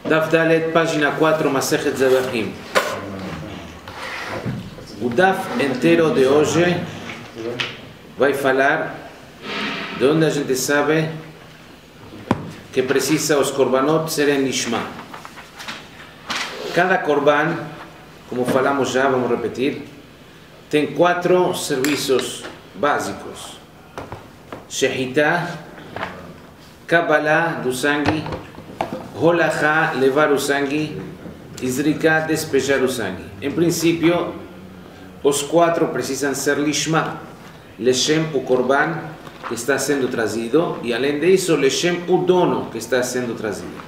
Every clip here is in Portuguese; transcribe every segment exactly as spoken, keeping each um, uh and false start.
Daf Dalet, página cuatro, Masechet Zebachim. O Daf inteiro de hoje vai falar de onde a gente sabe que precisa os korbanot serem lishma. Cada korban, como falamos já, vamos repetir, tem quatro serviços básicos: shechita, kabbalah do sangue, holachá, levar o sangue, e zrika, despejar o sangue. Em princípio, os quatro precisam ser lishma, leshem, o korban que está sendo trazido, e além disso, leshem, o dono que está sendo trazido.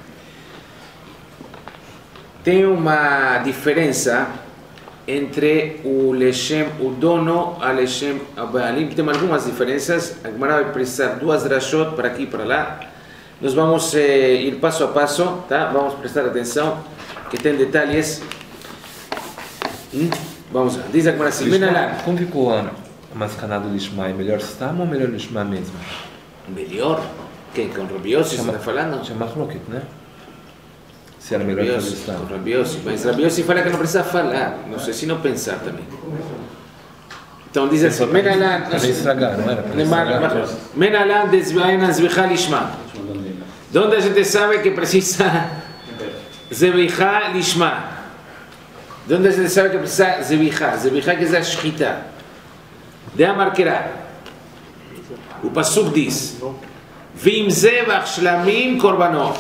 Tem uma diferença entre o leshem, o dono, a leshem, a baalim. Tem algumas diferenças. A Gemara vai precisar duas drashot para aqui e para lá. Nós vamos eh, ir passo a passo, tá? Vamos prestar atenção, que tem detalhes. Hum? Vamos lá. Diz a Gemara assim: como ficou a mascaná do lishma? É melhor Stam ou melhor lishma mesmo? Melhor? Quem? Com Rabi Yossi você está falando? Chama Rocket, né? Se era melhor fazer Stam. Com Rabi Yossi. Mas Rabi Yossi fala que não precisa falar. Não sei se não pensar também. Então diz assim: Menalan. Para estragar, não era? Para estragar. Menalan desviaina zvicha lishma. De onde a gente sabe que precisa zvicha lishma? De onde a gente sabe que precisa zvicha? Zvicha que é a shchita. De Amarquerá. O Pasuk diz: Vim zevach shlamim korbanot.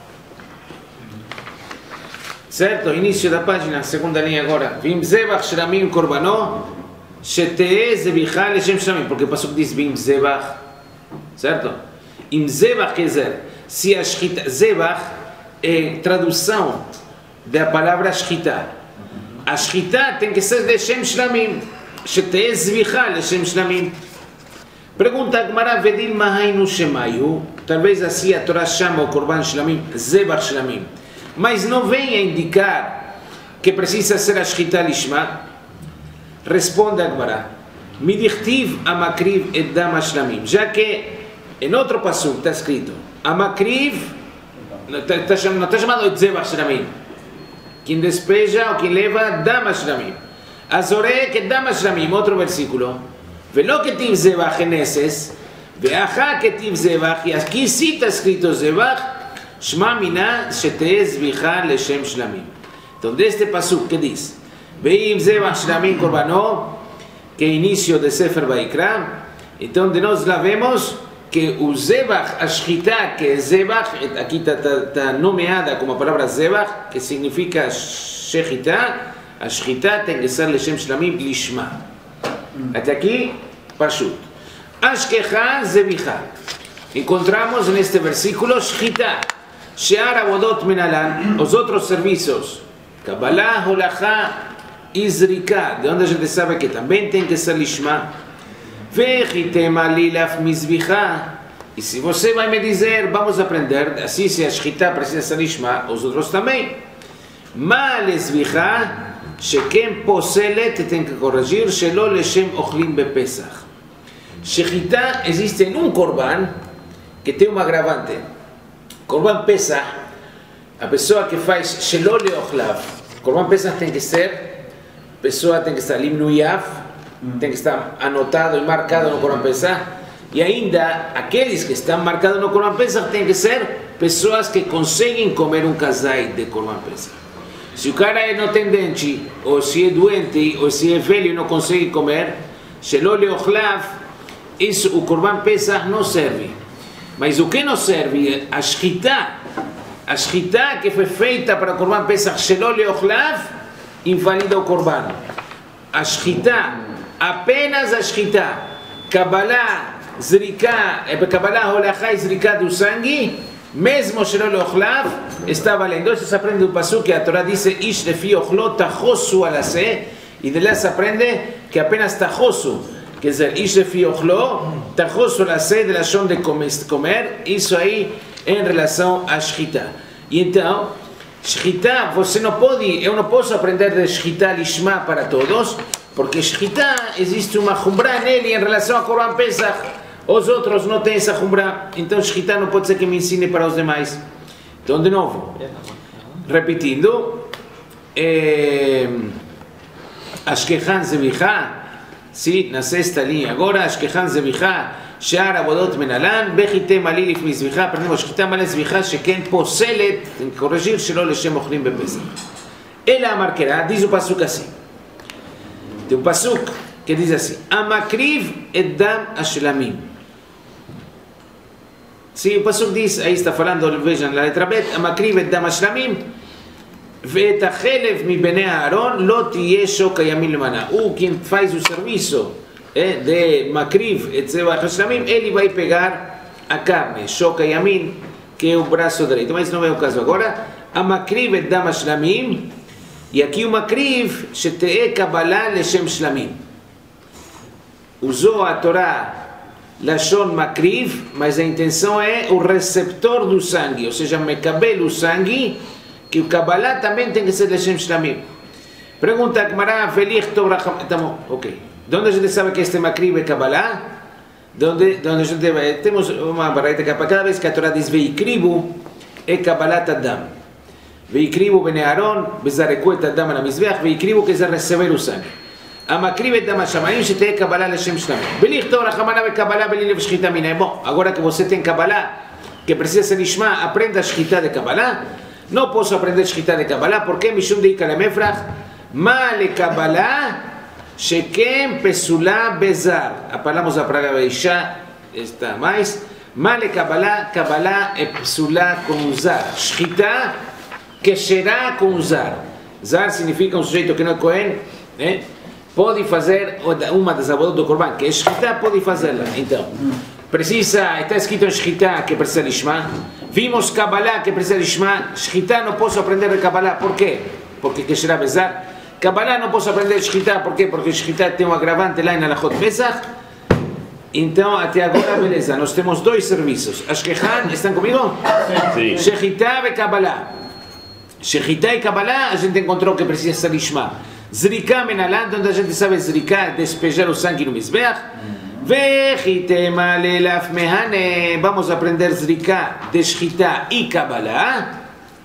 Certo? Início da página, segunda linha agora. Vim zevach shlamim korbanot, shetee zvicha leshem shlamim. Porque o Pasuk diz Vim zevach. Certo? Im zevach quer dizer, se a shchita, zevach é tradução da palavra shchita. A shchita tem que ser leshem shlamim. Shetee zvicha leshem shlamim. Pergunta a Gemara: Vedil mahainu shemayu. Talvez assim a Torá chama o korban shlamim zevach shlamim, mas não vem a indicar que precisa ser a shchita lishma. Responde a Gemara: Midichtiv amakriv et dama shlamim. Já que em outro pasuk está escrito amakriv, não está chamado de zevach shlamim. Quem despeja ou quem leva dama shlamim. Azore que dama shlamim, outro versículo. Velo que tiv zevach eneses, veacha que tiv zevach, e aqui sim está escrito zevach, shma mina shetee zvicha leshem shlamim. Então deste pasuk que diz, veim zevach shlamim korbanó, que é início de Sefer Vaikra, então de nós lá vemos que o zevach, a shchita, que é zevach, aqui está, está, está nomeada como a palavra zevach, que significa shechita. A shchita tem que ser leshem shlamim lishma. Até aqui, pashut. Ashkecha zevicha. Encontramos neste versículo shchita. Shear avodot menalan. Os outros serviços, kabbalah, holachá e zrika, de onde a gente sabe que também tem que ser lishma. Vechitem alilaf mizvicha. E se você vai me dizer, vamos aprender, assim se a shchita precisa ser lishma, os outros também. Malesvicha. Shekem poselet, tem que corrigir, shelo leshem ochlim bepesach. Shechita existe em um korban que tem um agravante. Korban pesach, a pessoa que faz shelo leochlav, korban pesach tem que ser, a pessoa tem que estar limnuyav, tem que estar anotado e marcado no korban pesach, e ainda aqueles que estão marcados no korban pesach tem que ser pessoas que conseguem comer um kazait de korban pesach. Se o cara não tem dente, ou se é doente, ou se é velho e não consegue comer, shelo leochlav, isso o korban pesach não serve. Mas o que não serve? A shchita. A shchita que foi feita para o korban pesach shelo leochlav, invalida o korban. A shchita, apenas a shchita, kabbalah, zrika, kabbalah, holachá e zrika do sangue, mesmo shelo leochlav, está valendo. Isso se aprende do pasuk que a Torá diz ish lefi ochlo tachosu alase, e de lá se aprende que apenas tachosu, quer dizer, ish lefi ochlo tachosu alase, de lashon de comer, isso aí em relação a shchita. E então, shchita, você não pode, eu não posso aprender de shchita lishma para todos, porque shchita existe uma chumbra nele em relação a korban pesach. Os outros não têm essa chumbra, então shchita não pode ser que me ensine para os demais. Então, de novo, repitiendo, eh, Ashkehan Zebijá, ¿sí? Na sexta línea, ahora Ashkehan Zebijá, Shear Abodot Menalan, Bejite Malilif Mizbijá, aprendemos Shkita Malil Zebijá, Sheken Poselet, en corregir, Shelo Leshem Ochlim Bepesach. Ela marcará, diz o pasuk assim. Tem um pasuk que diz assim: Amakriv Edam Ashlamim. Sim, o pasuk diz, aí está falando, vejam na letra Bet, Amakriv Edam Ashlamim, ואת החלב מבני אהרון לא תהיה שוק הימין למנה. הוא quem faz o serviço eh, de Makriv et Zebach Hashlamim, ele vai pegar a carne, Shok Yamin, que é o braço direito. Mas não é o caso agora. A Makriv et Dam Hashlamim, e aqui o Makriv, שתהיה קבלה לשם שלמים. Usou a Torá Lashon Makriv, mas a intenção é o receptor do sangue, ou seja, Mekabel o sangue, que o Kabbalah também tem que ser Leshem Shlamim. Pergunta a Gemara, Velich Tov Racham... Estamos, ok. De onde a gente sabe que este Makriv é Kabbalah? De onde, de onde a gente... Temos uma barreira que cada vez que a Torá diz Veikribu, é Kabbalah Adam. Veikribu Bene Aaron, Bezareku et Adam na Mizbeach, Veikribu que é receber o sangue. A Makriv et Dam HaShamayim, שתהיה Kabbalah Leshem Shlamim. Velich Tov Racham Ana Kabbalah Beli Lev Shchita Mina. Bom, agora que você tem Kabbalah, que precisa ser Ishma, aprenda a Shchita de Kabbalah. No posso aprender Shchita de Kabbalah, porque Mishum de Ika Lemefrach, Ma le Kabbalah, Shekem Pesula Bezar. Falamos a praga Beisha, está mais. Ma le Kabbalah, Kabbalah é Pesula com Zar. Shchita, Kesherá com Zar. Zar significa um sujeito que não é Cohen, né? Pode fazer uma das abodas do Corban, que é Shchita, pode fazê-la. Então, precisa, está escrito em Shchita que precisa Lishma. Vimos Kabbalah que precisa Lishma. Shchita não posso aprender de Kabbalah. Por quê? Porque Kesherá Bezar. Kabbalah não posso aprender Shchita. Por quê? Porque Shchita tem um agravante lá em Alachot Pesach. Então, até agora, beleza. Nós temos dois serviços. Ashkehan, estão comigo? Sim. Shechita e Kabbalah. Shechita e Kabbalah, a gente encontrou que precisa ser Lishma. Zrika Menalan, onde a gente sabe Zrika, despejar o sangue no Mizbeach. Vamos a aprender Zrika de Shchita y Kabbalah.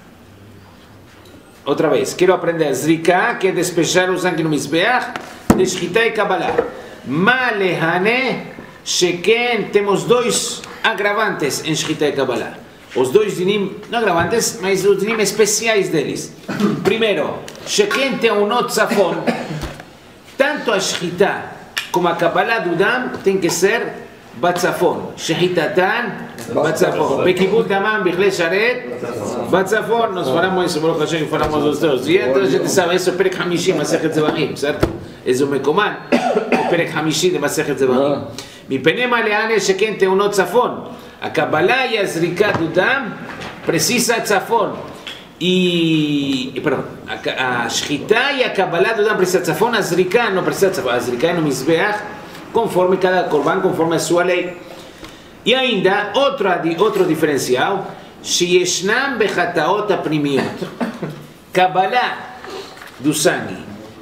Otra vez, quiero aprender Zrika, que es despejar o sangue no Mizbeach, de Shchita y Kabbalah. Malehane, Sheken, temos dois agravantes em Shchita y Kabbalah. Os dois dinim, não agravantes, mas os dinim especiais deles. Primeiro, Sheken tem um notzafon, tanto a Shchita como a Kabbalah do Dam tem que ser Batzafon. Shechitatan, Batzafon. Bekibut Damam, Bichle Sharet, Batzafon. Nós falamos isso, Baruch Hashem, falamos os dois. E então a gente sabe, isso é o Perek Hamishim, Masechet Zevachim, certo? Esse é o Mekoman, o Perek Hamishim de Masechet Zevachim. Mipene Maleane, Sheken tem um Notzafon. A Kabbalah e a Zrika do Dam precisa Tzafon. E, perdão, a, a Shchita e a Kabbalah do Dam precisa Tzafon, a Zrika não precisa Tzafon, a Zrika é no Mizbeach, conforme cada Korban, conforme a sua lei. E ainda, outro, outro diferencial, Sheyeshnam Bechataot Aprimiot, Kabbalah do sangue,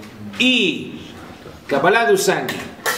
e Kabbalah do sangue,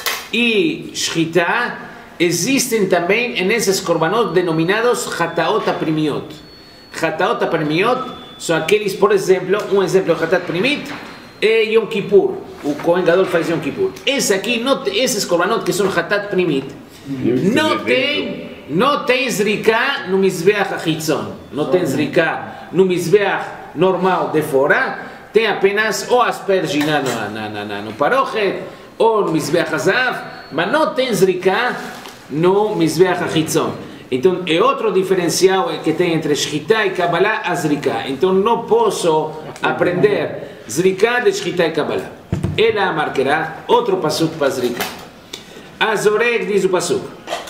e Shchita, existem também nesses Korbanot denominados Chataot Aprimiot. Chataot Aprimiot são aqueles, por exemplo, um exemplo de Hatat Primit é Yom Kippur. O Kohen Gadol faz Yom Kippur. Esse aqui, não, esses Korbanot que são Hatat Primit, não tem, não tem Zrika no Mizbeach Achitzon. Não tem Zrika no Mizbeach normal de fora. Tem apenas ou aspergina no, no Parochet, ou no Mizbeach Hazav, mas não tem Zrika no Mizbeach Achitzon. Então, é outro diferencial que tem entre Shchita e Kabbalah, a Zrika. Então, não posso aprender Zrika de Shchita e Kabbalah. Ela marcará outro pasuk para Zrika. Azorek, diz o pasuk.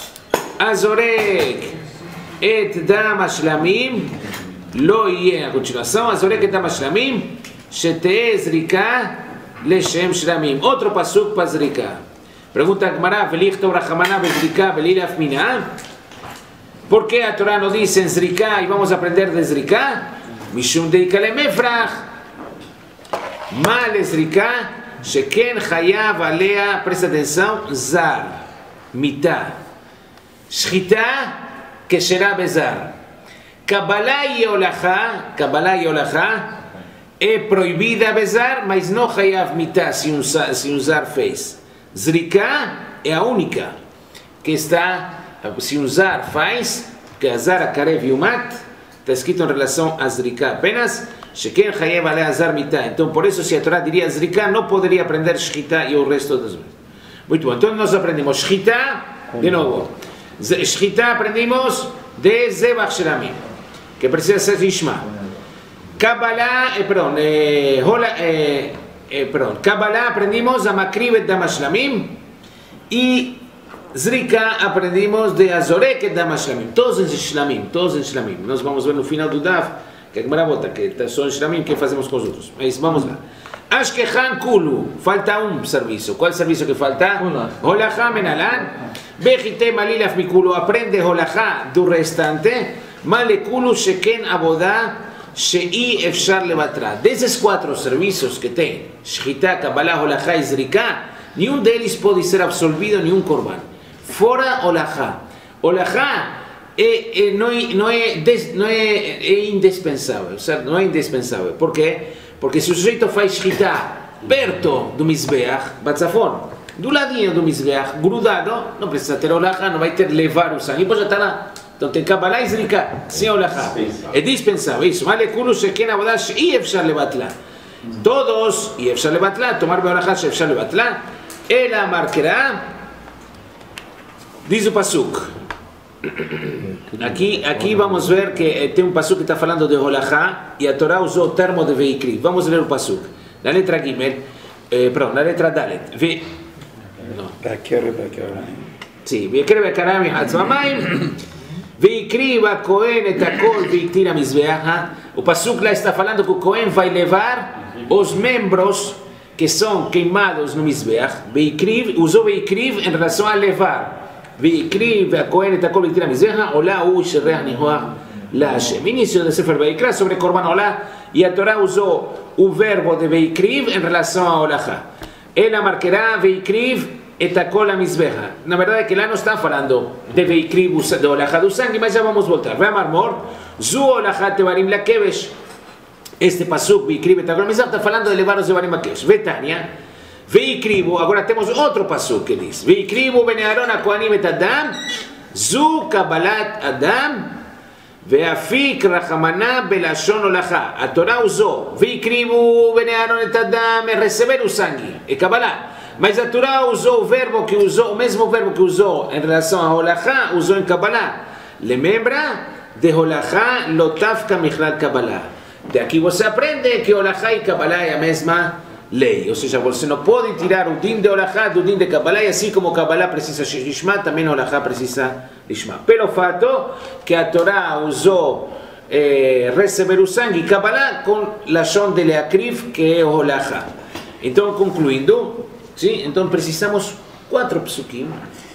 Azorek et dam hashlamim, lo yeh. A continuação, Azorek et dam hashlamim, sheteh Zrika leshem shlamim. Outro pasuk para Zrika. Pergunta a Gemara, Velich Tov Rachamana bezrika velilaf mina. ¿Por qué a Torah nos dice en Zrika y vamos a aprender de Zrika? Mishum de Ika Lemefrach. Mal Zrika, Sheken Hayav Alea, presta atenção, Zar, Mitá. Shchita, Kesherá Bezar. Kabbalah e Olahá, Kabbalah e Olahá, é proibida besar, mas não hayav mitá se um, se um zar fez. Zrika é a única que está, se um zar faz, que a zar akarev yumat, está escrito em relação a zrika apenas, sheken hayav ale azar mitá. Então, por isso, se a Torá diria zrika, não poderia aprender shchita e o resto das vezes. Muito bom, então nós aprendemos shchita, de novo. Shchita aprendimos de zebach shelamim, que precisa ser lishma. Kabbalah, eh, perdón, eh, hola, eh, eh, perdón, Kabbalah aprendimos a Makrivet Dam Shlamim y Zrika aprendimos de Azoreket Dam Shlamim, todos en Shlamim, todos en Shlamim. Nós vamos ver no final do Daf, que a Gemara bota, que são Shlamim, que fazemos com os outros. Mas vamos lá. Ashkehan Kulu, falta um serviço. Qual serviço que falta? Holachá Menalan. Bechite Malilaf Mikulu, aprende Holachá do restante. Malekulu Sheken Abodá. She'i efshar levatra. Desses quatro serviços que tem, Shchita, Kabbalah, Olahá e Zrika, nenhum deles pode ser absolvido, nenhum korban. Fora Olahá. Olahá é, é, não, é, não, é, des, não é, é indispensável, certo? Não é indispensável. Por quê? Porque se o sujeito faz Shchita perto do Mizbeach, Batzafon, do ladinho do Mizbeach, grudado, não precisa ter Olahá, não vai ter levar o sangue, depois já está lá. Então tem Kabbalah e Zrika, sem Olahá. É dispensável isso. Malekulu sheken avodah she'i efshar levatla. Todos, e efshar levatla, tomar beolahá she'i efshar levatla, ela marcará, diz o Pasuk. Aqui, aqui vamos ver que tem um Pasuk que está falando de Olahá e a Torá usou o termo de veikri. Vamos ler o Pasuk. Na letra Gimel, eh, perdão, na letra Dalet. Ve... Be'aker be'akerayim. Sim, be'aker be'akerayim hatzmamayim. Veikriv a Cohen et akol veiktir a Mizbeach. O Pasuk lá está falando que o Cohen vai levar os membros que são queimados no Mizbeach. Veikriv, usou Veikriv em relação a levar. Veikriv a Cohen et akol veiktir a Mizbeach. Olá u shereach nihoach la Hashem. Início do Sefer Vaikra sobre Korban Olá. E a Torá usou o verbo de Veikriv em relação a Olahá. Ela marcará Veikriv Etakol a Mizbecha. Na verdade é que lá não está falando de Veikriv, de Olahá do sangue, mas já vamos voltar. Vai Marmor, Zu Olahá Tevarim Lakevesh. Este Pasuk, Veikriv Etakol a Mizbecha, está falando de levar os Tevarim Lakevesh. Vetania, Veikrivu, agora temos outro Pasuk que diz, Veikrivu Bene Aaron HaKohanim et Adam, Zu Kabbalat Adam, Veafik Rachamana Belashon Olahá. A Torá usou, Veikrivu Bene Aaron et Adam, é receber o sangue, é Kabbalah. Mas a Torá usou o verbo que usou, o mesmo verbo que usou em relação a Olahá, usou em Kabbalah. Lembra de Olahá lotafka michlal Kabbalah. Daqui você aprende que Olahá e Kabbalah é a mesma lei. Ou seja, você não pode tirar o din de Olahá do din de Kabbalah, e assim como Kabbalah precisa de Lishma, também Olahá precisa de Lishma. Pelo fato que a Torá usou eh, receber o sangue e Kabbalah com lashon de Leakriv, que é Olahá. Então, concluindo, sim, então precisamos quatro psukim.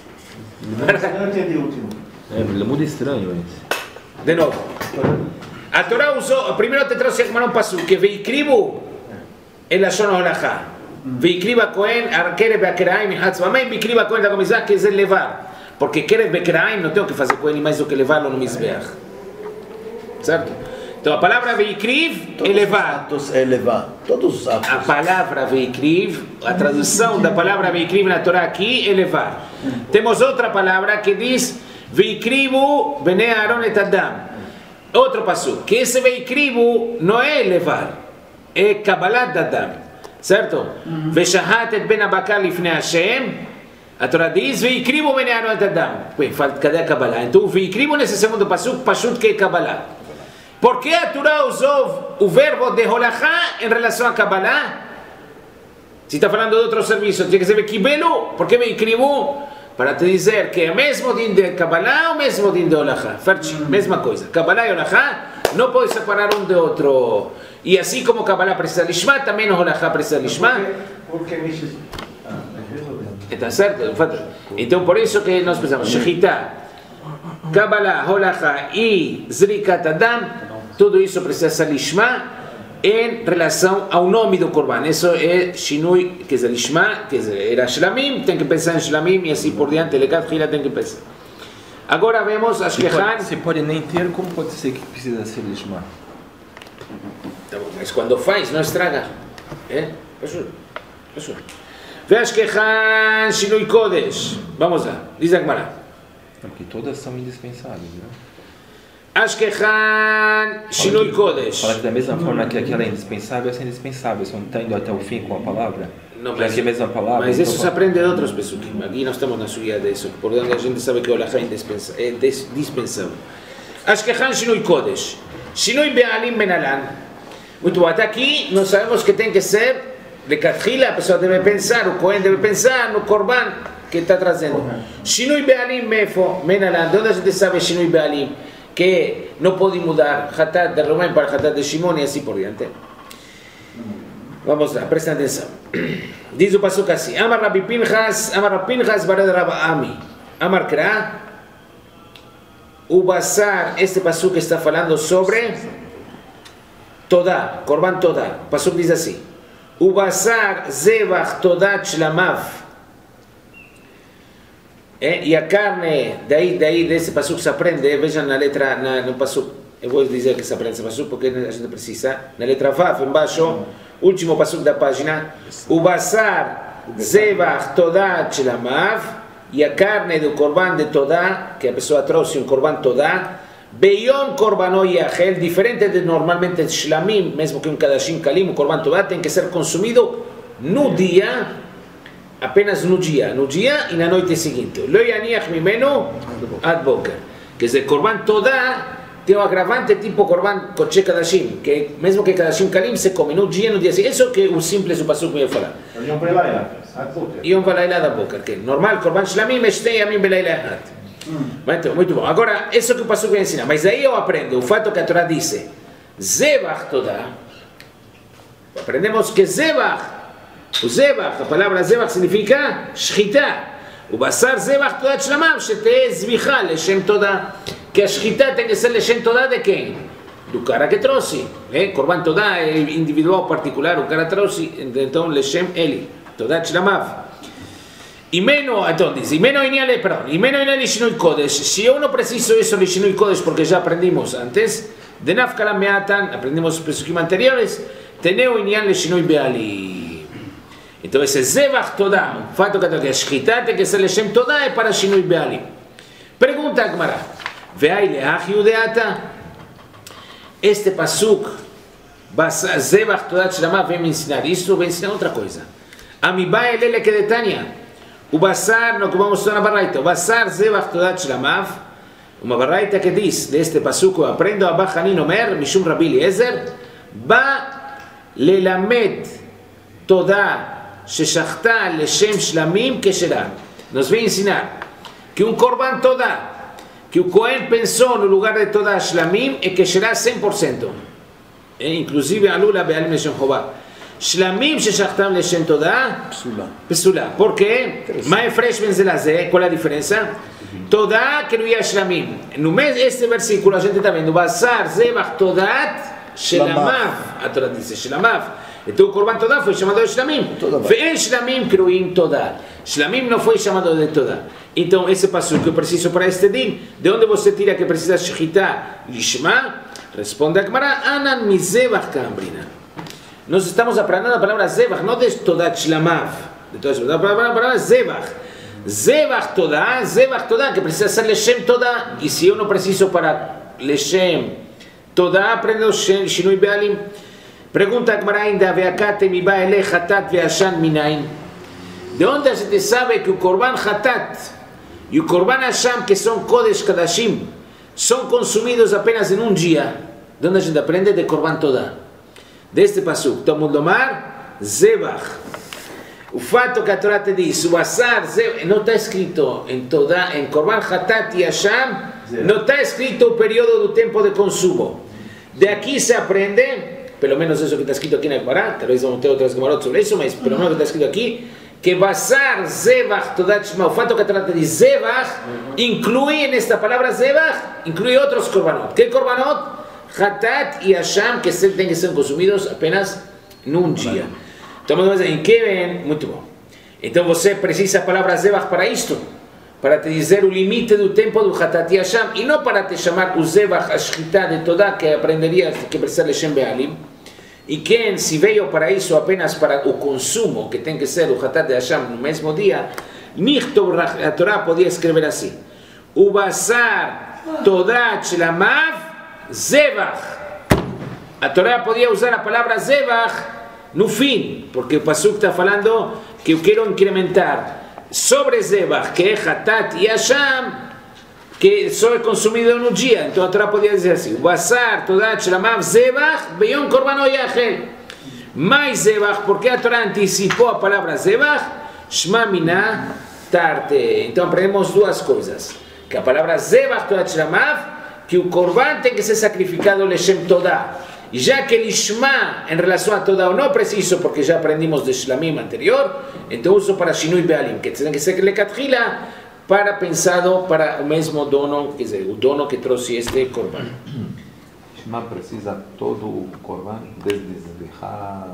Não entendi o último. É, muito estranho isso. De novo. A Torá usou, primeiro te trouxe um pasuk, que veikrivu é lashon Olahá. Veikriv a Cohen, kerev be'akeraim, hatzmamayim, veikriv a Cohen da Mizbeach, quer dizer levar. Porque kerev be'akeraim não tem o que fazer com ele mais do que levá-lo no Mizbeach. Certo? Então a palavra veikriv é levar. É levar. Todos os atos. A palavra veikriv, a tradução da palavra veikriv na Torá aqui é levar. Temos outra palavra que diz veikrivu bnei Aaron et Adam. Outro passo, que esse veikrivu não é levar, é Kabbalat Adam, certo? Veshahat et ben abakar lifnei Hashem. A Torá diz veikrivu bnei Aaron et Adam. Cadê a Kabbalah? Então veikrivu nesse segundo passo, pashut que é Kabbalah. Por que a Torá usou o verbo de Olahá em relação a Kabbalah? Se está falando de outro serviço, tinha que ser Kibelu. Por que Veikrivu? Para te dizer que é o mesmo din de Kabbalah ou o mesmo din de Olahá. Mesma coisa. Kabbalah e Olahá não podem separar um de outro. E assim como Kabbalah precisa de Lishma, também Olahá precisa de Lishma. Por que me... Está certo? Então por isso que nós precisamos Shechita, Kabbalah, Olahá e Zrikat Adam. Tudo isso precisa ser Lishma em relação ao nome do Korban. Isso é Shinui, quer dizer, Lishma, quer dizer, era Shlamim, tem que pensar em Shlamim e assim por diante, Lekat Hila tem que pensar. Agora vemos as Se que pode, se pode nem ter, como pode ser que precisa ser lishma? Tá bom, mas quando faz, não estraga. É? Pashut. Pashut. Ve'ashkechan shinui kodesh. Vamos lá, diz a Gemara. Porque todas são indispensáveis, né? Ashkechan shinui kodesh. Fala que da mesma forma que aquela é indispensável, essa é indispensável. Você não está indo até o fim com a palavra? Não, Já mas, que é a mesma palavra. mas então isso se aprende de outros pesukim. Aqui não estamos na suya de isso. Por onde a gente sabe que o Olachá é indispensa- é des- dispensável. Ashkechan shinui kodesh. Shinui be'alim benalan. Muito bom, até aqui nós sabemos que tem que ser de Katchila, a pessoa deve pensar, o Cohen deve pensar no Korban que está trazendo. Shinui be'alim mefo, menalan. De onde a gente sabe Shinui be'alim? Que não pode mudar Hatat de Romain para Hatat de Shimon e assim por diante. Vamos lá, prestem atenção. Diz o pasuk assim: Amar Rabbi Pinchas, Amar Rabbi Pinchas bared Rabbi Ami. Amar Kra. O Basar, este pasuk está falando sobre Todá, Korban Todá. O pasuk diz assim: O Basar zevach Todat shlamav. É, e a carne, daí, daí desse pasuk se aprende, vejam na letra, na, no pasuk, eu vou dizer que se aprende esse pasuk porque a gente precisa, na letra Vav, embaixo, último pasuk da página, o Basar zevach Todat shlamav, e a carne do Korban de Todá, que a pessoa trouxe um Korban Todá, Beyom Korbanó Yahel, diferente de normalmente Shlamim, mesmo que um Kadashim Kalim, o Korban Todá tem que ser consumido no dia, apenas no dia, no dia e na noite seguinte. Lo yaniach mimeno ad boker. Quer dizer, Korban Todá tem um agravante tipo Korban Koche Kadashim, que mesmo que Kadashim Kalim se come no dia, no dia seguinte. Isso que o simples o pasuk me ia falar. Yom Belayla, ad boker. Yom Belayla ad boker, que normal, Korban Shlamim é shtei yamim belayla echad. Muito, muito bom. Agora, isso que o pasuk vai ensinar. Mas aí eu aprendo o fato que a Torá disse Zevach Todá. Aprendemos que Zevach, o Zevach, a palavra Zevach significa Shchita. O Basar Zevach Todat Shlamav, Shete Zvicha, Leshem Todá. Que a Shchita tem que ser Leshem Todá de quem? Do cara que trouxe. Eh? Korban Todá é individual, particular, o cara trouxe, então Leshem Eli, Todat Shlamav. Imeno, então diz, Imeno Iniale, perdão, Imeno Iniale Shinui Kodesh. Se eu não preciso isso de Shinui Kodesh, porque já aprendimos antes, de Nafkala Meatan, aprendimos os pesukim anteriores, Teneu Iniale Shinui Beali. Então esse Zevach Todá, o fato que a Shchita tem que ser Leshem Todá é para Shinui Beali. Pergunta a Gemara, Veai Leach Yudeata? Este pasuk, Zevach Todá Shlama, vem me ensinar isso, vem ensinar outra coisa. Amibai Elele Kedetania. O Basar, no que vamos estudar na Baraita, o Basar Zevach Todat Shlamav, uma Baraita que diz, deste pasuk, eu aprendo a Bachanin Omer, Mishum Rabbi Eliezer, Ba Lelamed Todá Sheshachta Leshem Shlamim Kesherá. Nos vem ensinar que um Korban Todá, que o Cohen pensou no lugar de Todá Shlamim, é Kesherá cem por cento. É, inclusive, Alula Be'alim Leshem Chová. Shlamim sheshachtam leshem todá pesula. Por quê? Mais fresh benzelazé. Qual é a diferença? Todá que não ia shlamim. No mês este versículo a gente está vendo Basar zevach todat shlamav. A Torá diz shlamav. Então o Korban Todá foi chamado de shlamim. Ve'en shlamim kruim todá. Shlamim não foi chamado de todá. Então esse passo que eu preciso para este din, de onde você tira que precisa shechita lishma? Responde a Gemara, anan mizevach kambrina. Nós estamos aprendendo a palavra Zevach, não de Todat Shlamav. De todas as palavras, a palavra Zevach. Zevach Todá, Zevach Todá, que precisa ser Leshem Todá. E se eu não preciso para Leshem Todá, aprendo Shinui Bealim. Pergunta a Gemara ainda, Ve'akate mi ba'ele Hatat ve'ashan minayin. De onde a gente sabe que o Korban Hatat e o Korban Asham, que são Kodesh Kadashim, são consumidos apenas em um dia? De onde a gente aprende? De Korban Todá. Deste pasuk, Talmud Lomar, Zevach. O fato que a Torá te diz, o Basar, não está escrito em toda, em Korban Hatat e Asham, não está escrito o período do tempo de consumo. De aqui se aprende, pelo menos isso que está escrito aqui na Gemara, talvez vamos ter outras Gemarot sobre isso, mas pelo menos o que está escrito aqui, que Basar, Zevach, Todat Shema, o fato que a Torá te diz Zevach, inclui nesta palavra Zevach, inclui outros Korbanot. Que Korbanot? Hatat e Asham, que têm que ser consumidos apenas num dia. Então, em que vem? Muito bom. Então, você precisa a palavra Zevach para isto? para te dizer o limite do tempo do Hatat Yasham, e não para te chamar o Zebach, a Shchita de Todá, que aprenderias que precisa Leshem Be'alim, e quem se veio para isso apenas para o consumo, que tem que ser o Hatat Yasham no mesmo dia, Nichtov, a Torá podia escrever assim, o Basar Todá Shelamav Zebach. A Torá podia usar a palavra Zebach no fim, porque o Pasuk está falando que eu quero incrementar sobre Zebach, que é Hatat e Yasham, que só é consumido no dia. Então a Torá podia dizer assim, Basar Todat Shelamav Zebach Beyom Korban Yachel. Mais Zebach, porque a Torá antecipou a palavra Zebach, Shma Mina Tarte. Então aprendemos duas coisas, que a palavra Zebach Todat Shelamav, que o Korban tem que ser sacrificado Leshem Todá. E já que Lishma, em relação a Todá, não preciso, porque já aprendimos de Shlamim anterior, então uso para Shinui Be'alim, que tem que ser Lekatchila, para pensado para o mesmo dono, quer dizer, o dono que trouxe este Korban. Lishma precisa todo o Korban, desde Zebihá,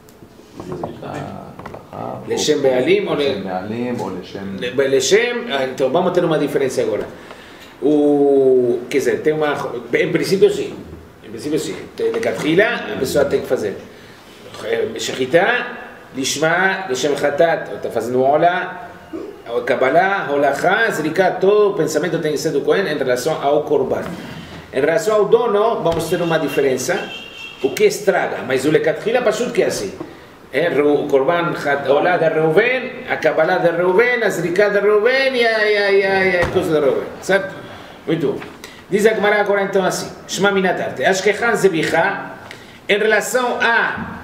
Leshem Be'alim ou Leshem Be'alim ou Leshem... Leshem, então vamos ter uma diferença agora. O, quer dizer, tem uma... Em princípio sim. Em princípio sim, de Katchila, a pessoa tem que fazer Shechita, Lishma, Leshem Hatat, está fazendo Ola, Kabbalah, Holachá, Zrika, todo o pensamento tem que ser do Kohen em relação ao Korban. Em relação ao dono, vamos ter uma diferença, o que estraga, mas o Lekatchila Pashut que é assim, é, o Korban, Ola de Reuven, a Kabbalah de Reuven, a Zrika de Reuven e a coisa de Reuven, certo? Muito bom. Diz a Gemara agora então assim, Shema Minatarte, Ashkechan Zebichá, em relação a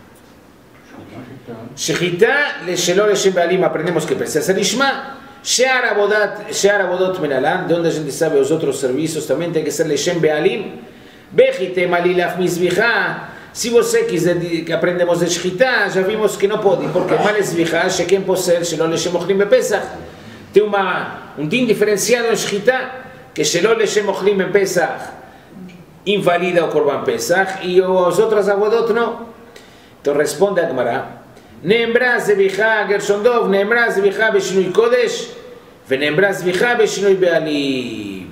Shechita, Shelo Leshem Be'alim, aprendemos que precisa ser Lishma, Shear Abodot Menalan, de onde a gente sabe os outros serviços, também tem que ser Leshem Be'alim, Bechite Malilaf Mizbichá, se você quiser que aprendemos de Shechita, já vimos que não pode, porque Malesbichá, Shekem Posel, Shelo Leshem Ochlim Bepesach, tem uma, um din diferenciado em Shechita, que Shelo Leshem Ochlim em Pesach invalida o Korban Pesach e os outros avodot não. Então responde a Gemara, Neemra Zebichá Gershon Dov, Neemra Zebichá Beshinui Kodesh, Veneemra Zebichá Beshinui Be'alim.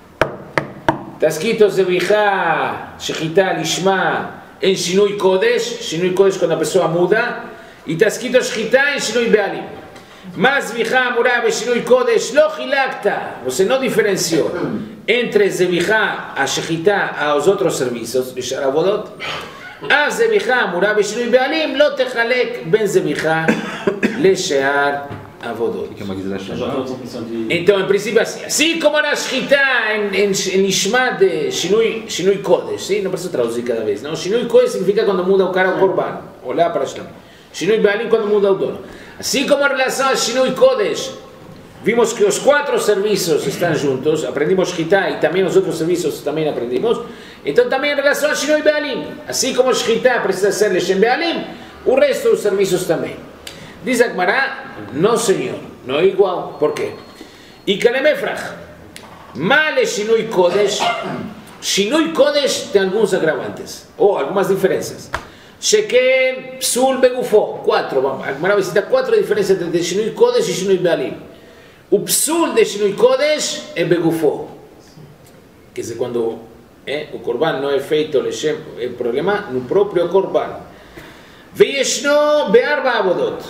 Está escrito Zebichá, Shechita, Lishma, em Shinui Kodesh, Shinui Kodesh quando a pessoa muda, e está escrito Shechita em Shinui Be'alim. Mas Zebihá Murá Beshinui Kodesh lo hilakta, você não diferenciou entre Zebihá, a Shechita, aos outros serviços, Bishar Avodot, a Zebihá Murá Beshinui Be'alim lo techalek ben Zebihá Leshear Avodot. Então, em princípio, assim, assim como a Shechita em, em, em Ishma de Shinui, Shinui Kodesh, ¿sí? Não preciso traduzir cada vez, não? Shinui Kodesh significa quando muda o cara ao Korban, olhar para Shlam. Shinui Be'alim quando muda o dono. Assim como em relação a Shinui Kodesh, vimos que os quatro serviços estão juntos, aprendimos Shechita e também os outros serviços também aprendimos, então também em relação a Shinui Be'alim, assim como Shechita precisa ser Leshem Be'alim, o resto dos serviços também. Diz a Gemara, não senhor, não é igual, por quê? E Kalemefrach, Male Shinui Kodesh, Shinui Kodesh tem alguns agravantes, ou algumas diferenças. Sheken, Psul, Begufo, quatro, vamos, a Gemara vai citar quatro diferenças entre Shinui Kodesh e Shinui Be'alim. O Psul de Shinui Kodesh é Begufo, quer dizer, quando é, o Korban não é feito, é o problema no próprio Korban. Veyeshno Be'arba Avodot,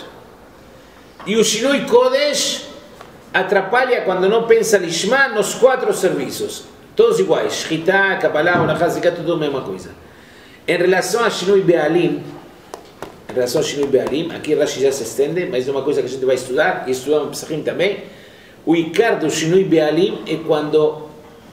e o Shinui Kodesh atrapalha quando não pensa Lishma nos quatro serviços, todos iguais, Shechita, Kabbalah, Holachá, Zrika, tudo a mesma coisa. Em relação a Shinui Be'alim, em relação a Shinui Be'alim, aqui Rashi já se estende, mas é uma coisa que a gente vai estudar, e estudar no Pesachim também. O Ikar do Shinui Be'alim é quando,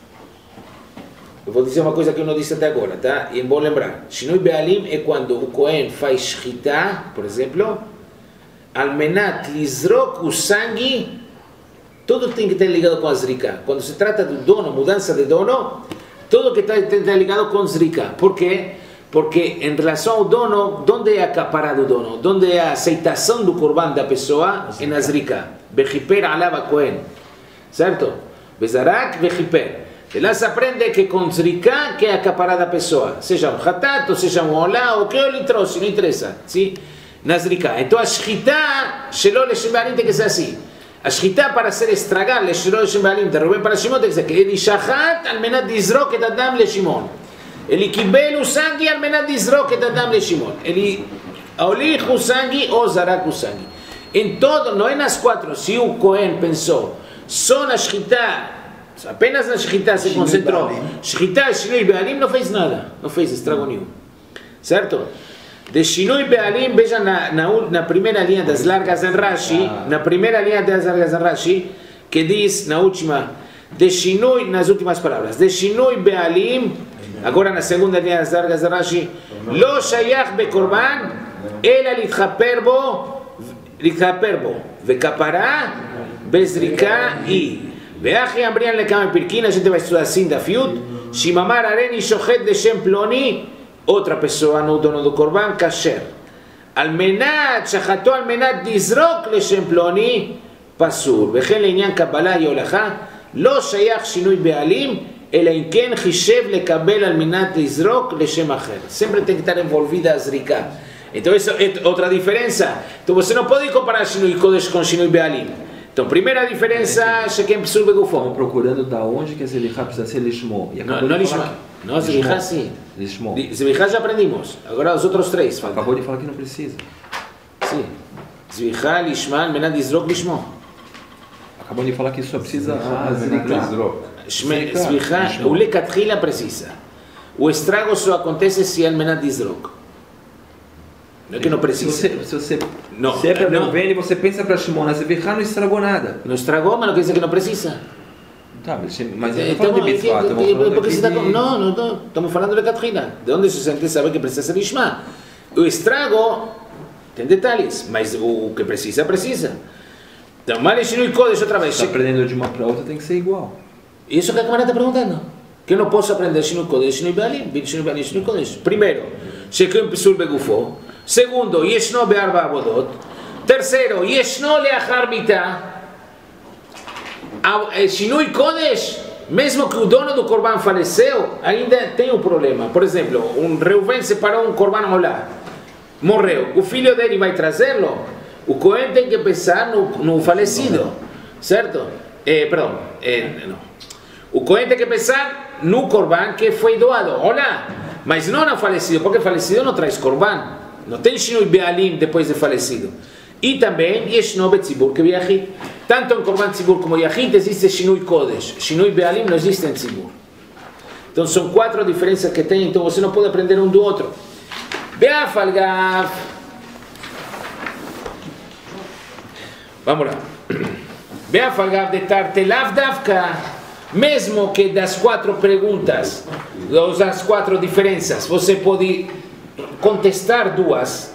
eu vou dizer uma coisa que eu não disse até agora, tá? E é bom lembrar, Shinui Be'alim é quando o Kohen faz Shechita, por exemplo, Almenat Lizrok o sangue, tudo tem que estar ligado com a Zrika. Quando se trata do dono, mudança de dono, tudo que tem que estar ligado com Zrika. Por quê? Porque em relação ao dono, onde é acaparado o dono? Onde é a aceitação do Korban da pessoa? É na Zrika. Bechiper alava Kohen. Certo? Bezarak, Bechiper. E lá se aprende que com Zrika que é acaparada a pessoa. Seja um Hatat, ou seja um Olá, ou que eu lhe trouxe, não interessa. Sim? Na Zrika. Então a Shechita, Shelo Leshem Be'alim tem que ser assim. A shchita para hacer estragar, le shiro Shem Bealim, de Rubén para Shimon, te dice que Eli Shahat al menat dizrok et adam le Shimon. Eli Kibel Usangi al menat dizrok et adam le Shimon. Eli Aolich Usangi o Zarak Usangi. En todo, no en las cuatro, si un Cohen pensó, son a shchita, apenas la shchita se concentró, shchita, Shinui Bealim, no fez nada, no fez estrago nenhum. Certo? De Shinui Bealim, vejam na, na, na primeira linha das largas em Rashi, na primeira linha das largas em Rashi, que diz na última, de Shinui, nas últimas palavras, de Shinui Bealim, agora na segunda linha das largas em Rashi, Lo Shayach Bekorban, Ela Litchaper Bo, Litchaper Bo, Vekapara, Bezrika I. Veachi Ambrian Lekam Pirkin, a gente vai estudar assim da Fiut, Shimamar Areni Shochet de Shem Ploni, outra pessoa no dono do Korban, kasher. Almenat, shachato almenat dizrok leshem ploni, pasur. Vechen לעניין קבלה יולכה, לא שייך שינוי בעלים, אלא אם כן חישב לקבל על מנת לזרוק לשם אחר. Sempre tem que estar envolvida a zrika. Então, isso é outra diferença. Então, você não pode comparar Shinui Kodesh com Shinui Bealim. Então, primeira diferença, Shekem Psul Begufo. Estão procurando da onde que a Zelichá precisa ser Lishmo. Não, não Lishmo. Não, Zelichá sim. Lishmo. Zelichá já aprendimos. Agora os outros três. Falta. Acabou de falar que não precisa. Sim. Zelichá, Lishman, Menad Dizrok, Lishmo. Acabou de falar que só precisa a Zelichá. Zelichá, o Lekatchila precisa. O estrago só acontece se é Menad Dizrok. Não é que não precisa. Se você, se você, não, se é para não. Reuven e você pensa para Shimon, a Zelichá não estragou nada. Não estragou, mas não quer dizer que não precisa. Tá, mas eu não estou falando de mitzvah, estamos falando aqui de... Não, não, não, estamos falando de Lekatchila. De onde se sente saber que precisa ser Lishma? O estrago tem detalhes, mas o que precisa, precisa. Então, mal Shinui Kodesh outra vez. Está aprendendo de uma para outra, tem que ser igual. Isso que a camarada está perguntando. Que eu não posso aprender Shinui Kodesh, Shinui Bealim, Shinui Bealim, Shinui Kodesh. Primeiro, Shekem Psul Begufo. Segundo, Yeshno Be'arba Avodot. Terceiro, Yeshno Leachar Mitah. Shinui Kodesh, mesmo que o dono do Korban faleceu, ainda tem um problema. Por exemplo, um Reuven separou um Korban Olá, morreu. O filho dele vai trazê-lo. O Cohen tem que pensar no, no falecido, certo? Eh, perdão, eh, não. O Cohen tem que pensar no Korban que foi doado. Olá, mas não no falecido, porque falecido não traz Korban. Não tem Shinui Bealim depois de falecido. E também Yeshno Betzibur que Yachid. Tanto em Korban Tzibur como Yachid existe Shinui Kodesh. Shinui Bealim não existe em Tzibur. Então são quatro diferenças que tem. Então você não pode aprender um do outro. Be'afalgav. Vamos lá. Be'afalgav de Tartelav Davka. Mesmo que das quatro perguntas, das quatro diferenças, você pode contestar duas.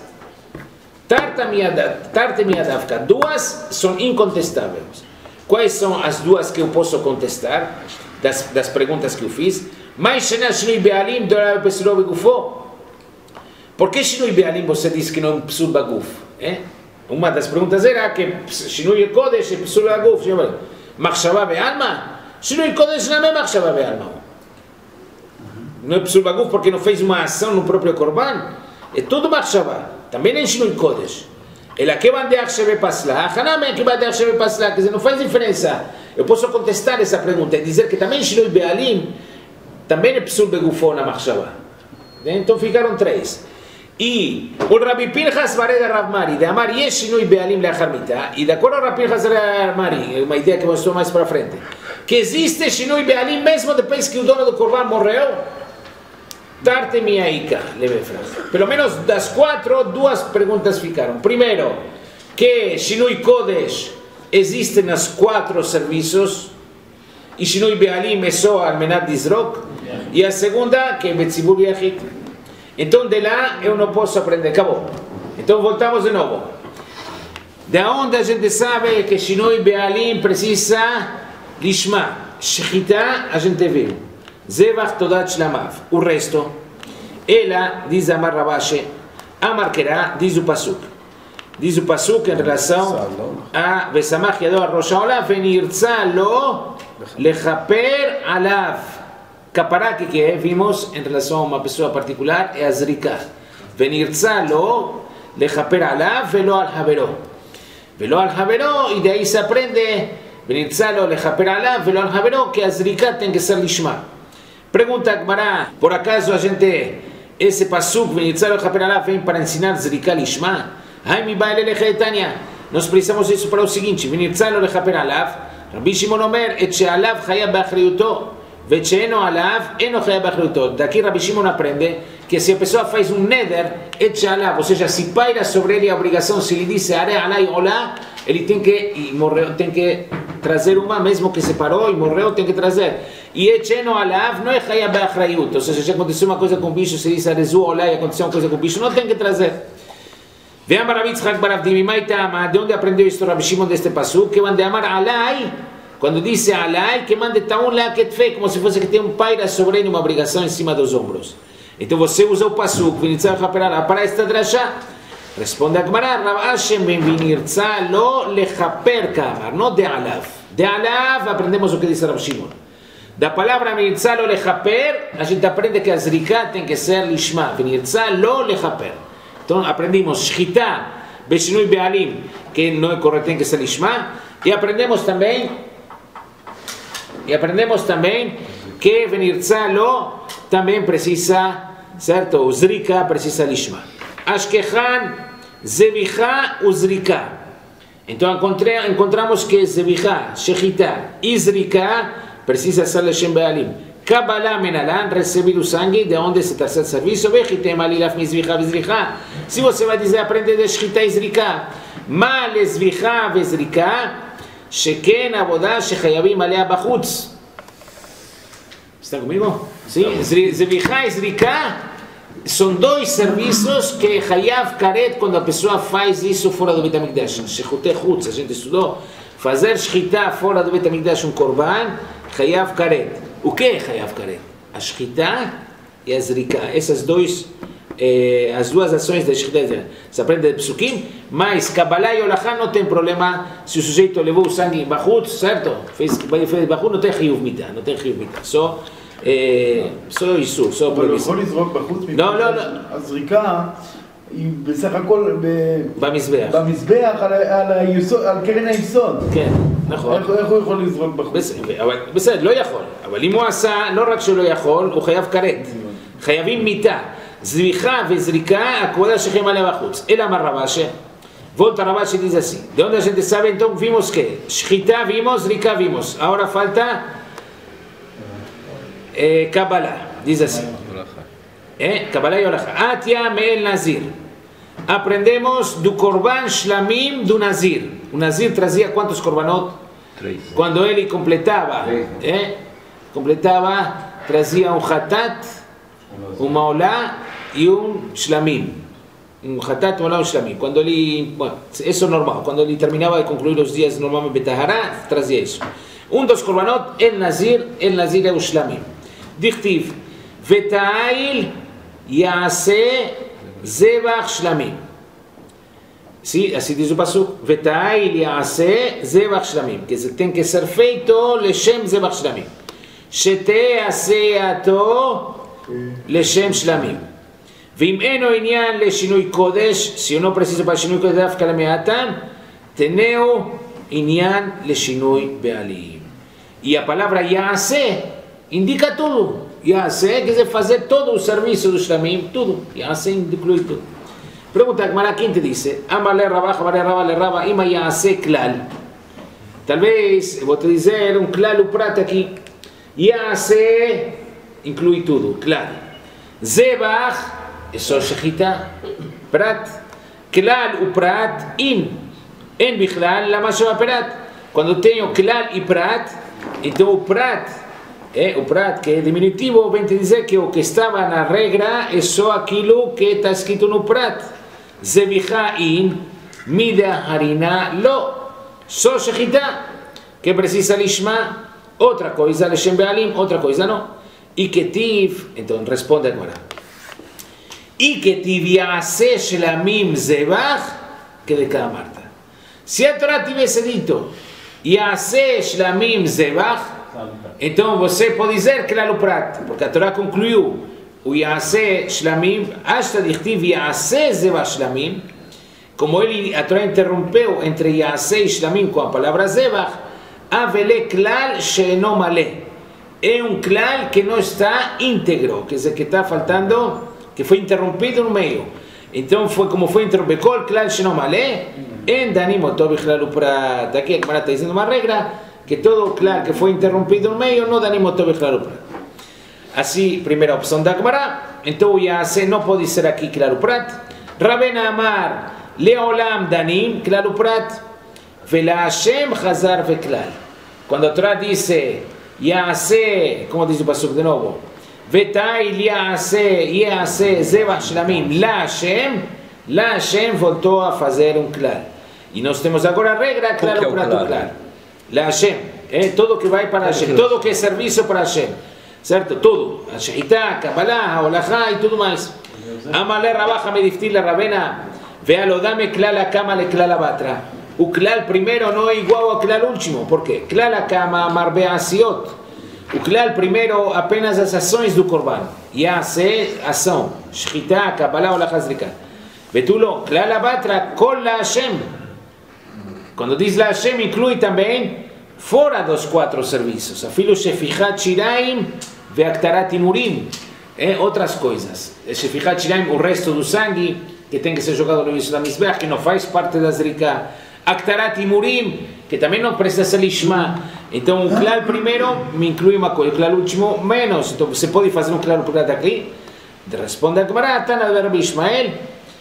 Tarte miadavka, duas são incontestáveis. Quais são as duas que eu posso contestar das, das perguntas que eu fiz? Mas Shinui Bealim do Psul Begufo. Por que Shinui Bealim você diz que não é Psul Baguf? Uma das perguntas era que Shinui Kodesh é Psul Baguf. Machshava Be'alma? Shinui Kodesh não é Machshava Be'alma. Não é Psul Baguf porque não fez uma ação no próprio Korban. É tudo Machshava. Também em Shinui Kodesh. Ela que vai dar Sheve Pasla, Haname que vai dar Sheve Pasla, quer dizer, não faz diferença. Eu posso contestar essa pergunta e dizer que também Shinui Bealim também é Psul Begufo na Machshava. Então ficaram três. E o Rabbi Pinchas Bareda Rav Mari, de Amar Yesh Shinui Bealim Leachar Mitah, e de acordo ao Rabbi Pinchas Bareda Mari, uma ideia que mostrou mais para frente, que existe Shinui Bealim mesmo depois que o dono do Korban morreu. Tarte miaika, pelo menos das quatro, duas perguntas ficaram. Primeiro, que Shinui Kodesh existe nos quatro serviços e Shinui Bealim é só Almenat Dizrok. E a segunda, que é Betzibur Yachid. Então de lá eu não posso aprender. Acabou. Então voltamos de novo. De onde a gente sabe que Shinui Bealim precisa Lishma? Shechita, a gente viu. Zevach Todat Shlamav. O resto, ela diz Amar Rabashi, Amar Kerá, diz o Pasuk. Diz o Pasuk em relação a Vesamach Yado Rosh Haolah, Venirtza Lo Lechaper Alav. Capará que é, vimos em relação a uma pessoa particular, é a Zrika. Venirtza Lo Lechaper Alav Velo Al Havero. velo al javeró, y de ahí se aprende, venirzalo le japer alav, velo al javeró, que azriká tiene que ser lishma. Pregunta Gmará, por acaso a gente, ese pasuk, venirzalo le japer alav, ven para ensinar zriká lishma? Ay, mi baile le jetania. Nos precisamos eso para lo seguinte, venirzalo le japer alav, Rabbi Shimon Omer, et she'alav chayab be'achriuto, ve'et she'eno alav, eno chayab be'achriuto. De aquí Rabbi Shimon aprende que se a pessoa faz um neder, et she'alav, ou seja, se paira sobre ele a obrigação, se ele disse are alai olá, ele tem que, e morreu, tem que trazer uma, mesmo que se parou e morreu, tem que trazer. E et she'eno alav, não é chayab be'achriuto, ou seja, se aconteceu uma coisa com o bicho, se diz arezu olá e aconteceu uma coisa com o bicho, não tem que trazer. Vean para Yitzhak Baravdimi Maitama, ¿de dónde aprendió esto Rabbi Shimon de este pasuk? Que van de amar alay, cuando dice alay, que mande taun la ketfe, como si fuese que tiene un paira sobre él, una obligación encima de los hombros. Entonces você usa o pasuk, vinitzah japerar, para esta drasha, responde a Gemara, Rav Hashem ben vinitzah lo lechaper kamar, no de alav. De alav aprendemos lo que dice Rabbi Shimon. Da palabra vinitzah lo lechaper, a gente aprende que a zriká tem que ser lishma, vinitzah lo lechaper. Entonces aprendimos Shchita, Beshinui Bealim, que no es correcto, tiene que ser Lishma, y aprendemos también, y aprendemos también que Venirzalo también precisa, ¿cierto? Uzrika precisa Lishma. Ashkehan, Zebija, Uzrika. Entonces encontré, encontramos que Zebija, Shechita y Zrika precisa ser Leshem Bealim. Kabbalah menalan, recebir o sangue, de onde se terceiro serviço, vechitem alilaf mizvicha vezricha. Se você vai dizer, aprende de shchita e zrika, ma lezvicha vezrika, sheken avodah shechayavim alea bachutz. Está comigo? Sim? Zvicha e zrika são dois serviços que chayav karet quando a pessoa faz isso fora do Beit HaMikdash. Shechutei chutz, a gente estudou, fazer shchita fora do Beit HaMikdash um korban, chayav karet. O que é Chayav Karet? A Shchita e a Zrika. Essas dois, eh, as duas ações da Shchita. Se aprende de Psukim, mas Kabbalah e Olachá não tem problema se o sujeito levou o sangue em Bachut, certo? Fez Bachut, não tem Chiyuv Mita, não tem Chiyuv Mita. Só, eh, só isso, só proibição. לא, לא, לא. הזריקה היא בסך הכל במזבח. במזבח על קרן היסוד. כן. נכון. איך הוא יכול לזרוק בחוץ? בסדר, לא יכול. אבל אם הוא עשה, לא רק שלא יכול, הוא חייב כרת. חייבים מיטה. זריחה וזריקה, הכבודה שכם עליה בחוץ. אלא אמר רב אשר. Volta a Rabashi diz assim. De onde a gente sabe, então, vimos que Shchita vimos, Zrika vimos. Agora falta eh, Kabbalah. Diz assim. Eh? Kabbalah e Olachá. Atia me'el Nazir. Aprendemos do Korban Shlamim do Nazir. O Nazir trazia quantos Korbanot? Três. Quando ele completava, eh? completava, trazia um Hatat, uma Olá e um Shlamim. Um Hatat, um Olá e um Shlamim. Quando ele, bueno, isso é normal. Quando ele terminava de concluir os dias normalmente Betahara, trazia isso. Um dos Korbanot, El Nazir, El Nazir é o Shlamim. Dichtiv, Vetail Yaase Zebach Shlamim. Sim, assim diz o pasuk. Vetail Yaase Zebach Shlamim. Que tem que ser feito Leshem Zebach Shlamim. Shete Aseato Leshem Shlamim. Vim eno inyan leshinui kodesh. Se eu não preciso para shinui kodesh dafka lemeatan, teneu inyan leshinui bealim. E a palavra Yaase indica tudo. Yaase quer dizer fazer todo o serviço do Shlamim, tudo. Yaase inclui tudo. Pergunta Gemara, quem te disse? Amale Rabah, Amale Rabah, Le Rabah, Ima Yaase Klal. Talvez, vou te dizer um Klal, o prato aqui. Yaase inclui tudo, Klal. Zebach, é só Shechita. Prat. Klal, o prat. Im. En Bichlal, la Mashua Prat. Quando tenho Klal e prat, então o prat, é, o prat que é diminutivo, vem te dizer que o que estava na regra é só aquilo que está escrito no prat. Zebicha in, mida harina lo. Só Shechita, que precisa lishma, outra coisa, leshem bealim, outra coisa não. E que tiv, então responde agora. E que tiv yaase shlamim zebach, que de cada Marta. Se a Torá tivesse dito, yaase shlamim zebach, então você pode dizer que era o prato, porque a Torá concluiu o yaase shlamim, hasta dichtiv yaase zebach shlamim, como ele, a Torá interrompeu entre Yaaseh e Shlamim com a palavra Zebach, Avele klal she'eno maleh. É um klal que não está íntegro, quer dizer, que está faltando, que foi interrompido no meio. Então, foi como foi interrompido, Kol klal she'eno maleh, en danim oto bichlal uprat. Aqui a Gemara está dizendo uma regra, que todo klal que foi interrompido no meio, não danim oto bichlal uprat. Assim, primeira opção da Gemara, então o Yaaseh não pode ser aqui klal uprat. Rabena Amar, Leolam danim, klal uprat, vela Hashem chazar veklal. Quando a Torá dice, Yaaseh, como diz o pasuk de novo, Vetai Yaaseh, Yaaseh, Zebach Shlamim, La Hashem, La Hashem voltou a fazer um klal. E nós temos agora a regra, klal uprat, klal. La Hashem, é tudo que vai para Hashem, tudo que é serviço para Hashem. Certo? Tudo. A Shehitá, Kabbalah, a Olachá e tudo mais. Amale Rabaja me diftil la Rabena. Vealodame klal akama le klal abatra. O klal primeiro não é igual ao klal último. Por quê? Klal akama marbe asiot. O klal primeiro apenas as ações do korban. Yaaseh, ação. Shehitá, Kabbalah, Olachá, Zrika. Betulo, klal abatra, kol la Hashem. Quando diz la Hashem inclui também fora dos quatro serviços. Afilo shefichat shiraim veaktarat imurim. É, outras coisas. Shefichat shiraim, o resto do sangue, que tem que ser jogado no início da Mizbeach, que não faz parte da Zrika. Aktarat imurim, que também não precisa ser lishma. Então, o klal primeiro me inclui uma coisa, o klal último menos. Então, você pode fazer um klal uprat aqui? Responde a Gemara, Tana de Rabbi Ishmael,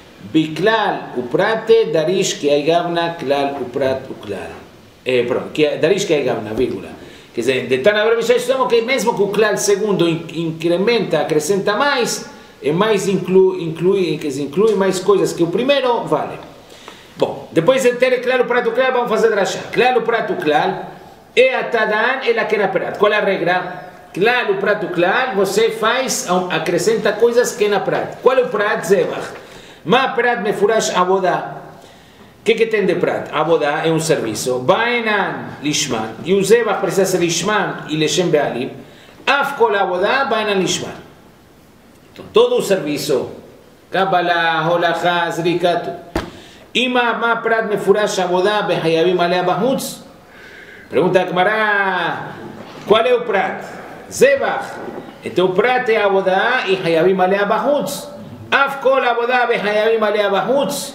biklal uprate darish que aigavna klal uprat uklal. Eh, pronto, que darish que aigavna, vírgula. Quer dizer, de Tana de Rabbi Ishmael, estamos que mesmo que o klal segundo incrementa, acrescenta mais, é mais inclui, inclui, que se inclui mais coisas que o primeiro, vale. Bom, depois de ter klal uprat uklal, vamos fazer drashá. Klal uprat uklal é a tadan e a kenaperat. Qual é a regra? Klal uprat uklal, você faz, acrescenta coisas que na prat. Qual é o prat? Zebach. Ma prat mefurash abodah. O que, que tem de prat? Abodah é um serviço. Baenan lishman. E o zebach precisa ser lishman e leshem bealim. Af kol abodah baenan lishman. Então, todo o serviço. Kabbalah, holachá, zrikatu. Ima ma prat mefurash abodah behayavim alea bahutz. Pergunta a Gemara, qual é o prat? Zebach. Então o prat é abodah e hayavim alea bahutz. Af kol abodah behayavim alea bahutz.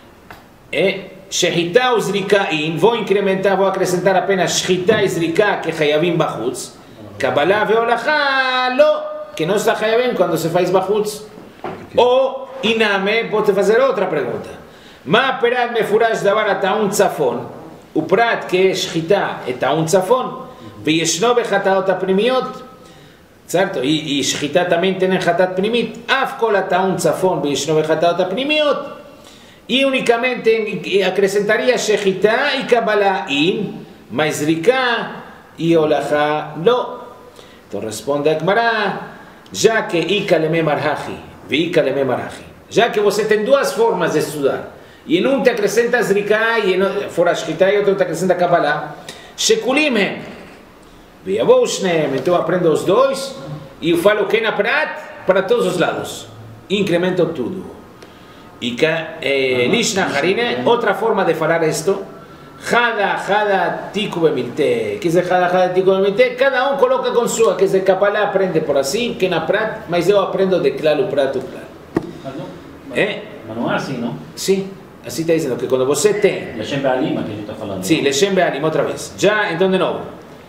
É shehitá ou zrikaim. Vou incrementar, vou acrescentar apenas shehitá e zriká que hayavim bahutz. Kabbalah veolachá, lo, que não está hayavim quando se faz bahutz. Ou iname, pode fazer outra pergunta. Ma perat mefurash davar ataun tzafon. O prat que é shehitá é taun tzafon. Veyeshno bechataot apnimiot. Certo? E, e shehitá também tem chatat pnimit. Af kol ataun tzafon veyeshno bechataot apnimiot. E unicamente acrescentaria shehitá e kabbalah in, mas zriká e olachá lo. Então responde a Gemara, já que ika leme marhachi, veika leme marhachi. Já que você tem duas formas de estudar, e em um te acrescenta zriká, e em fora shehitá, e outro te acrescenta kabbalah, shekulim hem. Veyavou shneem, então aprendo os dois, e eu falo que na prat, para todos os lados. Incremento tudo. E Lishna Harine, outra forma de falar isto, Hada, Hada, Tiku Bemilte. Quer dizer, Hada, Hada, Tiku Bemilte, cada um coloca com sua, quer dizer, Kabbalah aprende por assim, que na prat, mas eu aprendo de klal uprat uklal. É? Mas não é assim, não? Sim, assim está dizendo, que quando você tem... Leshem Be'alim, que a gente está falando. Sim, Leshem Be'alim, outra vez. Já, então de novo.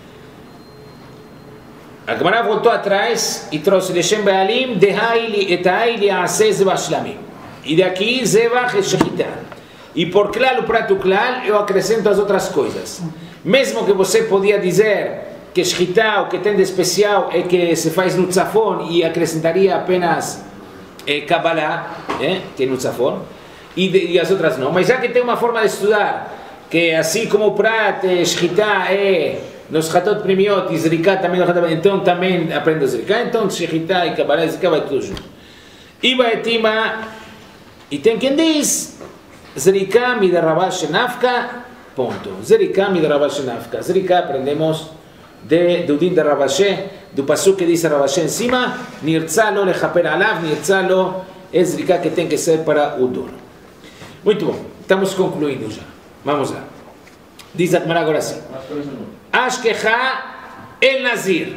A Gemara voltou atrás e trouxe Leshem Be'alim, Dehaili, Etaili, Yaaseh Zebach Shlamim. E daqui Zebach e Shehitá. E por klal uprat uklal eu acrescento as outras coisas. Mesmo que você podia dizer que Shehitá, o que tem de especial é que se faz no tzafon e acrescentaria apenas eh, Kabbalah, eh, que é no tzafon, e, de, e as outras não. Mas já que tem uma forma de estudar, que assim como o prat, eh, Shehitá é nos chatot primiot e zriká também, então também aprendo zriká, então Shehitá e Kabbalah e zriká vai tudo junto. E Baetima. E tem quem diz, Zriká mi de Rabash Nafka, ponto. Zriká mi de Rabash Nafka. Zriká aprendemos de Dudim de Rabash, do pasuk que diz Rabash em cima, Nirtzá lo lechaper alav, Nirtzá lo é Zriká que tem que ser para o duro. Muito bom. estamos concluindo já. Vamos lá. Diz a Gemara agora assim. Ashkeha el Nazir.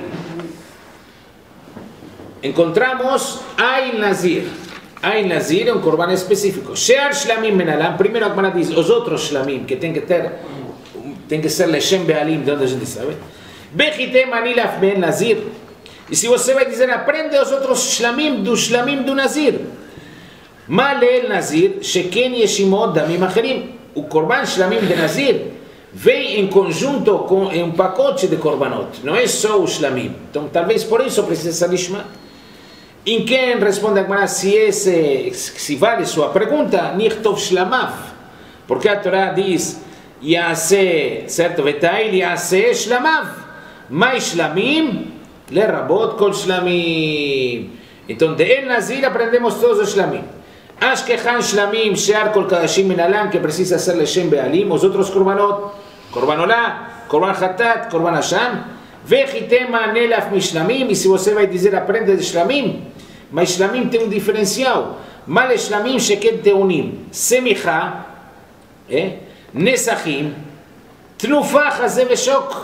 Encontramos Ain Nazir. Ain Nazir é um corban específico. Shear Shlamim Menalam. Primeiro a Gemara diz os outros Shlamim que tem que ter, tem que ser Leshem Bealim, de onde a gente sabe. Bechitem Anilaf Ben Nazir. E se você vai dizer, aprende os outros Shlamim do Shlamim do Nazir. Male el Nazir, Sheken Yeshimot Damim Acherim. O corban Shlamim de Nazir vem em conjunto com em um pacote de korbanot. Não é só o Shlamim. Então talvez por isso precisa lishma. Em quem responde a Gemara se, esse, se vale sua pergunta, Nichtov Shlamav, porque a Torá diz, Yase, certo? Vetail Yase Shlamav, mais Shlamim, lerabot kol Shlamim. Então, de El Nazir aprendemos todos os Shlamim. Ashkechan Shlamim, Shear Kol Kadashim Minalam, que precisa ser Leshem Bealim, os outros Korbanot, Korban Olá, Korban Hatat, Korban Hasham, Vechitema Nelaf Mishlamim, e se você vai dizer, aprende de Shlamim, mas Shlamim tem um diferencial. Mal Shlamim Sheket Teunim. Semicha, eh? Nesachim, Tnufa, Chazé Veshok.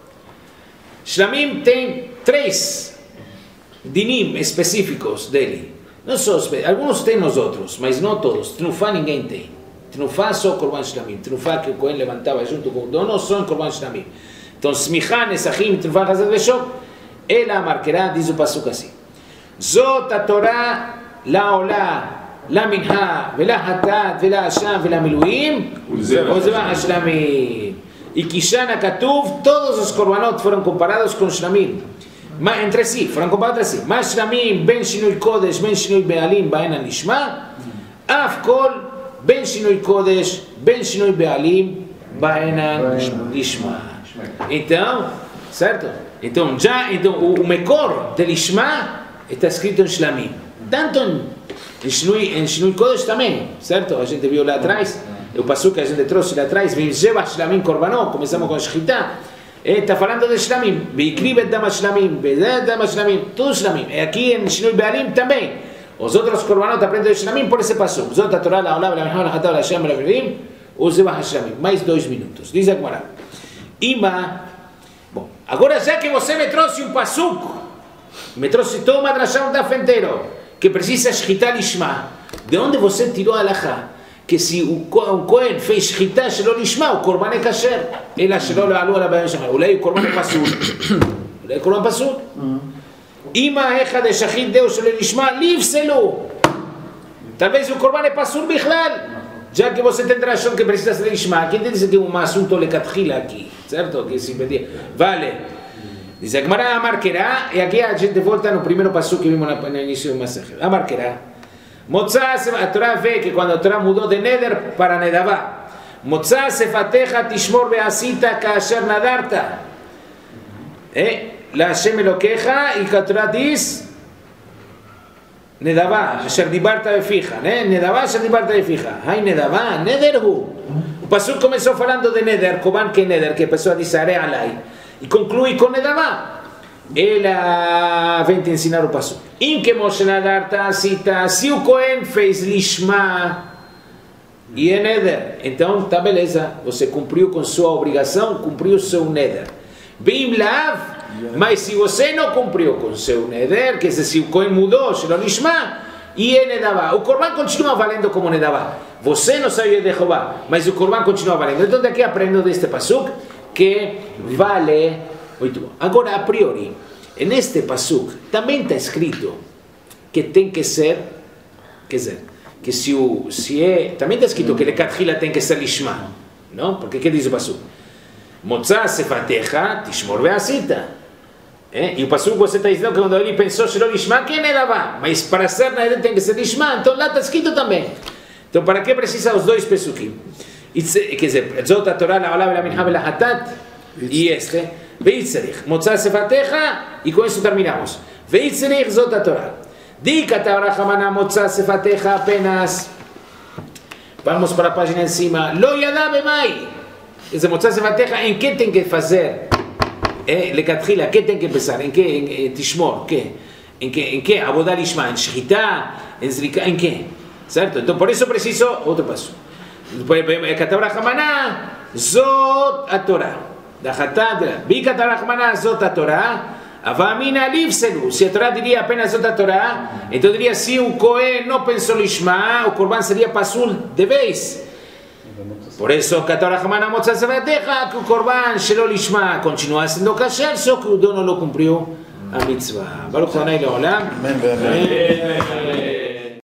Shlamim tem três dinim específicos dele. Não só, alguns tem nos outros, mas não todos. Tnufa ninguém tem. Tnufa só Korban Shlamim. Tnufa que o Cohen levantava junto com o dono só Korban Shlamim. Então, Smicha, Nesachim, Tnufa, Chazé Veshok. Ela marcará, diz o pasuk assim. Zot Torah לעולה, למנחה, ולחטאת, ולאשם, ולמילואים, ולזבח השלמים. Y Kishana Katuv, todos los korbanot fueron comparados con Shlamim. Entre sí, fueron comparados entre sí. Más Shlamim, Ben Shinui Kodesh, Ben Shinui Bealim, Baen Nishma. Af Kol, Ben Shinui Kodesh, Ben Shinui Bealim, Baen Nishma. Então, certo? Então, já, então, o Mekor de Lishma está escrito em Shlamim. Tanto em, em, Shinui, em Shinui Kodesh também, certo? A gente viu lá atrás, o pasuk que a gente trouxe lá atrás, Vizeba Shlamim Korbanot, começamos com Shchita, está falando de Shlamim, Veikrivet Dama Shlamim, Vedet Dama Shlamim, tudo Shlamim. E aqui em Shinui Bealim também. Os outros Korbanot aprendem de Shlamim por esse pasuk. Zot Torah, La'olam, La'mecham, La'chatam, La'shem, La'virim, Uzeba Shlamim. Mais dois minutos. Diz a Gemara. Ima, bom, agora já que você me trouxe um pasuk, me trouxe toda uma drashá um daf inteiro, que precisa shchita lishma. De onde você tirou a alahá? Que se o Cohen fez shchita shelo lishma, o korban é kasher. Ela shelo le'alu ala bayam shachar. Ulei o korban é pasul. Ulei o korban pasul. Ima echa de shachit deu shelo lishma, livselu. Talvez o korban é pasul bichlal. Já que você tem drashá que precisa ser lishma, quem te diz que é um assunto lecatchila aqui? Certo? Que se pedia. Vale. Diz a Gemara, Amarquerá, e aqui a gente volta no primeiro passo que vimos no início do Masechet. Amarquerá. Motzá, a Torá vê que quando a Torá mudou de Neder para Nedavá, Motzá sefateja tishmor beasita kasher nadarta. Eh? La Hashem Elokeja, e a Torá diz, Nedavá, asher dibarta befija. Nedavá, asher dibarta befija. Ai, Nedavá, Nederhu. O passo começou falando de Neder, Koban que Neder, que a pessoa diz, Are alai. E conclui com Nedavá. Ela vem te ensinar o passo. Em que Moshe Nadarta cita, se o Cohen fez lishma e é Neder, então tá beleza, você cumpriu com sua obrigação, cumpriu seu Neder. Bim Lav, mas se você não cumpriu com seu Neder, que se o Cohen mudou, se não lishma, e é Nedavá, o Korban continua valendo como Nedavá. Você não saiu de Jeová, mas o Korban continua valendo. Então daqui aprendo deste pasuk que vale. Muito bom. Agora, a priori, neste pasuk também está escrito que tem que ser, quer dizer, que se o se é, também está escrito que lecatchila tem que ser lishma, não? Porque que diz o pasuk? Motzá sefatecha tishmor beasita. É? E o pasuk você está dizendo que quando ele pensou shelo lishma, que Nedavá, mas para ser Neder tem que ser lishma, então lá está escrito também. Então, para que precisa os dois pesukim? Quer dizer, Zot Torah la'olam la'mincha ve'lahatat, e este, Veitzerich, Motzá sefatecha, e com isso terminamos. Veitzerich Zot Torah. Dica Torah Hamana Motzá sefatecha apenas. Vamos para a página em cima. Lo yadá bemai. Quer dizer, Motzá sefatecha, em que tem que fazer? Eh, lecatchila, que tem que pensar? Em que? Em, em tishmor, que? Em que? Em que? Abodá lishma, em shchita, em zrika, em que? Certo? Então, por isso preciso outro passo. כתב רחמנה, זאת התורה. דחתה, בי כתב רחמנה, זאת התורה. Avamina livselu, si a Torah diría apenas otra Torah, entonces diría si un Cohen no pensó lishma, o Corban sería pasul de vez. Por eso, Katorah Hamana Motzah Zavateja, que un Corban shelo lishma continúa siendo kasher, so que Udo no lo cumplió a mitzvah. Baruch Hanay Leolam. Amén, amén.